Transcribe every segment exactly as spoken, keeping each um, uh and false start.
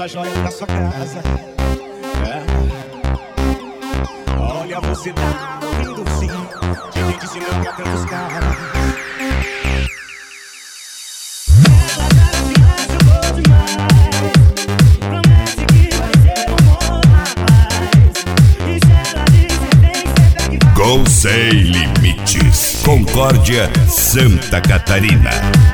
essa joia pra sua casa. É. Olha, você tá ouvindo sim, quem te disse não pra tantos caras. Gol Sem Limites, Concórdia, Santa Catarina.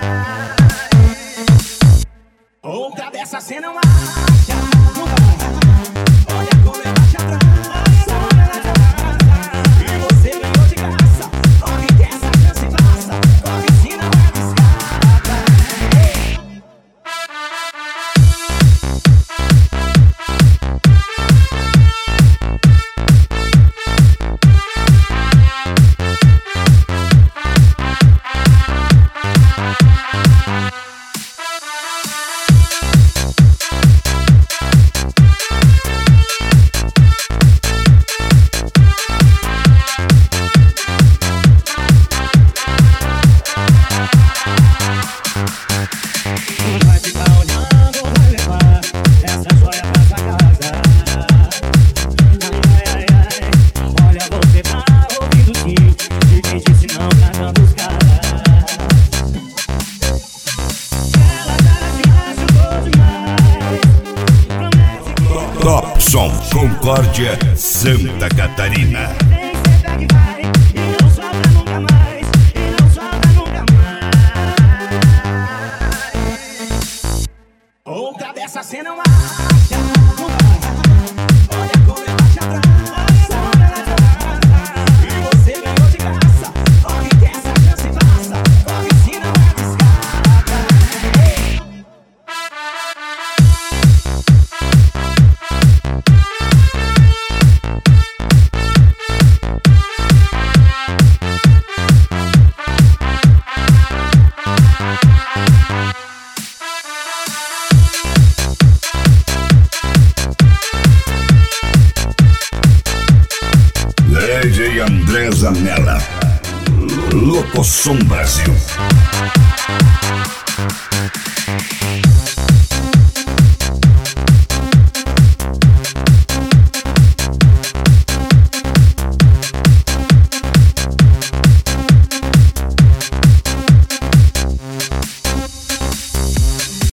Outra dessa cena não acha, nunca mais. Olha como ela te atrasa, ela te atrasa. E você ganhou de graça, corre que essa chance passa. Corre se não é Top Som, Concórdia, Santa Catarina. outra dessa cena não acha, nunca mais. Olha como ela te atrasa, ela te atrasa. E você ganhou de graça, corre que essa chance passa. Corre se não é arriscada. D J André Zanella, Locosom Brasil.